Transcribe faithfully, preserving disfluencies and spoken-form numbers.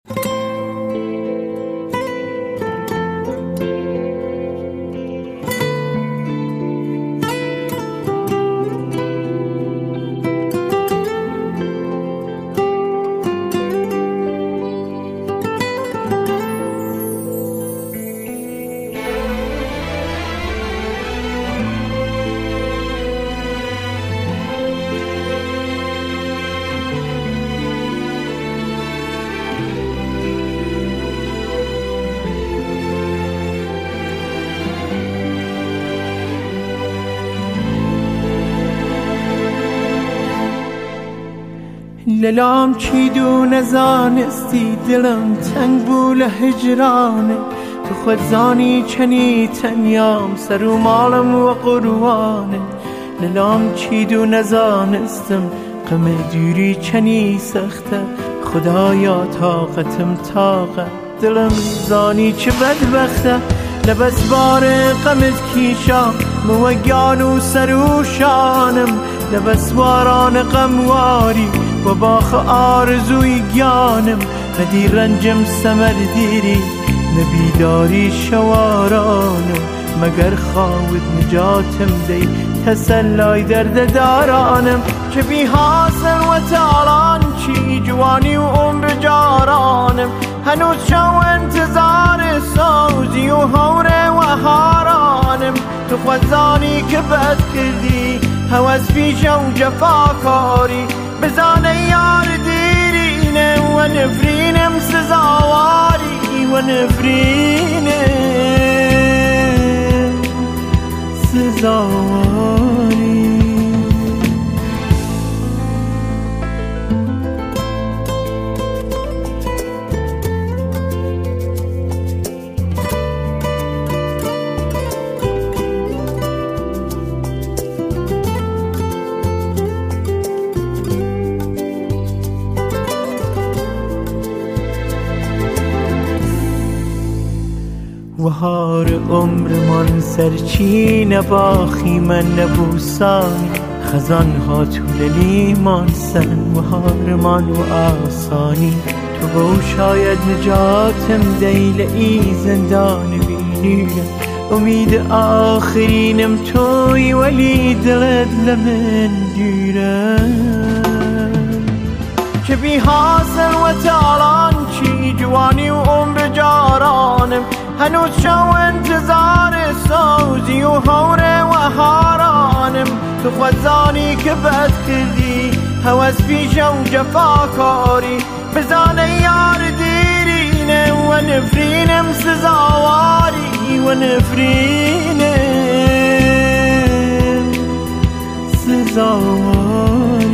للام چی دو نزانستی دلم تنگ بول هجرانه تو خود زانی چنی تنیام سر و مالم و قروانه للام چی دو نزانستم غم دوری چنی سخته خدایا طاقتم طاقت دلم زانی چه بدبخته لبس بار غمت کیشام موگان و سر و شانم لبس باران غمواری و باخ آرزوی گیانم ندی رنجم سمر دیری نبیداری شوارانم مگر خواهد نجاتم دی تسلای درد دارانم چه بی حاصل و تالان چی جوانی و عمر جارانم هنوز شو انتظار سوزی و هوره و هارانم تو خودزانی که بد کردی هوس پیش و جفاکاری بزانه یار دیرینه و نفرینم سزاواری و نفرینم سزاواری وهار عمر من سرچی نباخی من نبوسانی خزان ها طول لیمان سن وهار من و آسانی تو گو شاید نجاتم دیل ای زندان بینیرم امید آخرینم توی ولی دلت لمن دیرم چه بی حاصل و تالان چی جوانی و عمر جارانم هنوز شو انتظار سوزی و هوره و هارانم تو خودزانی که بد کردی هوس پیش و جفاکاری بزانه یار دیرینه و نفرینم سزاواری و نفرینم سزاواری